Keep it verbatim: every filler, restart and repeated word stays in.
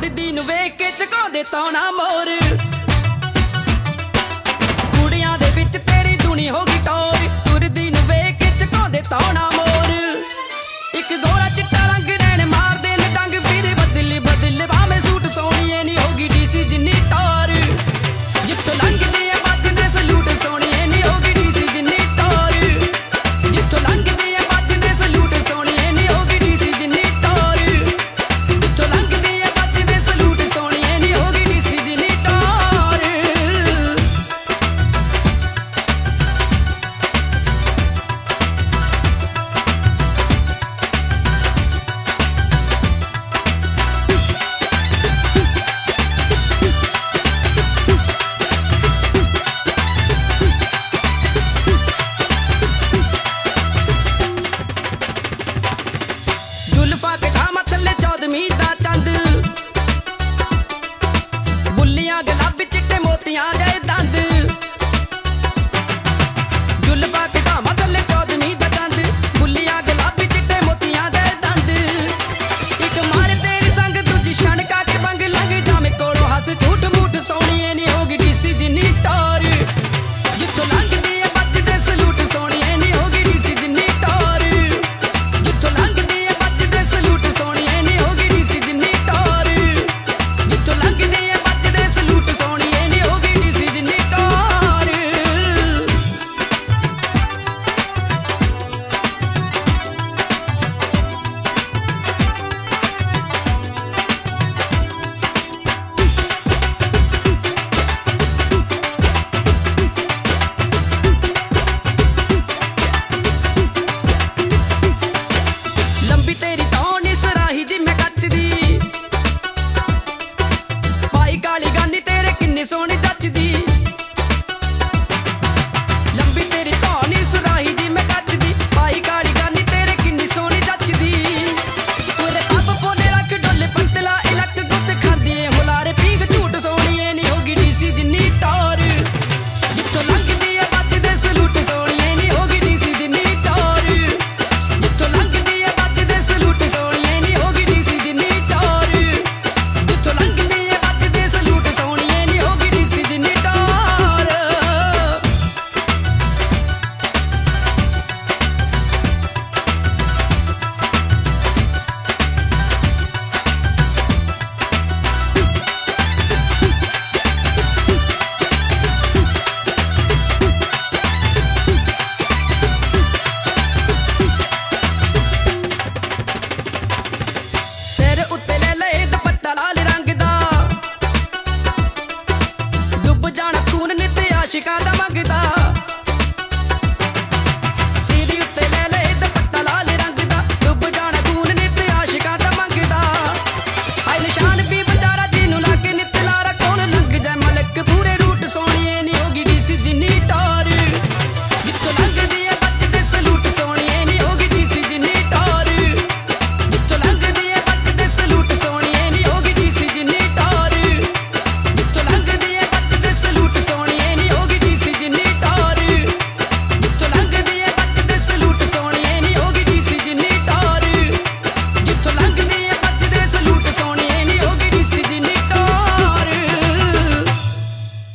तुरदी नूं वेख के झुकाउंदे तौणा मोर कुड़ियां दे विच तेरी दुनी हो गई टोर तुरदी नूं वेख के झुकाउंदे तौणा मोर इक गोरा चिट्टा रंग रैण मारदे ने डंग फिर बदल बदल भावें सूट सोहणीए नी होगी डीसी जिन्नी टोर जिथों लंघदी ऐ वजदे सलूट सोहणीए नी होगी डीसी जिन्नी टोर जिथों लंघदी ऐ वजदे सलूट सोहणीए नी होगी डीसी जिन्नी टोर जिथों लंघदी ऐ वजदे सलूट सोहणीए नी होगी डीसी जिन्नी टोर। जुल्फा के ठामा थल्ले चौदहवीं दा चंद बुल्लियां गुलाबी चिट्टे मोतियां दे दंद जुल्फा के ठामा थल्ले चौदहवीं दा चंद बुल्लियां गुलाबी चिट्टे मोतियां दे दंद इक मारे तेरी संग दूजी छणका के पंग लंघ जावे कोलों हस झूठ मूठ सोहणीए नी होगी डीसी जिन्नी टोर जिथों लंघदी ऐ वजदे सलूट सोहणीए नी होगी डीसी जिन्नी टोर जिथों लंघदी ऐ वजदे सलूट सोहणीए नी होगी डीसी जिन्नी टोर जिथों लंघदी ऐ वजदे सलूट सोहणीए नी होगी डीसी जिन्नी टोर। लंबी तेरी तौणी सराही जिमें कच्च दी पाई काली गानी तेरे किन्नी सोहनी जचदी लंबी तेरी तौणी सराही जिमें कच्च दी पाई काली गानी तेरे किन्नी सोहनी जचदी तेरे पब पोने रख डोले पंतला इलक गुत्त खांदी ऐ हुलारे पींग झूठ सोहणीए नी होगी डीसी जिन्नी टोर जिथों लंघदी ऐ वजदे सलूट सोहणीए नी होगी डीसी जिन्नी टोर जिथों लंघदी ऐ वजदे सलूट सोहणीए नी होगी डीसी जिन्नी टोर जिथों लंघदी ऐ वजदे सलूट सोहणीए नी होगी डीसी जिन्नी टोर। सिर उत्ते ले ले दुपट्टा लाल रंग दा डुੱਬ जाना खून नित आशिकां दा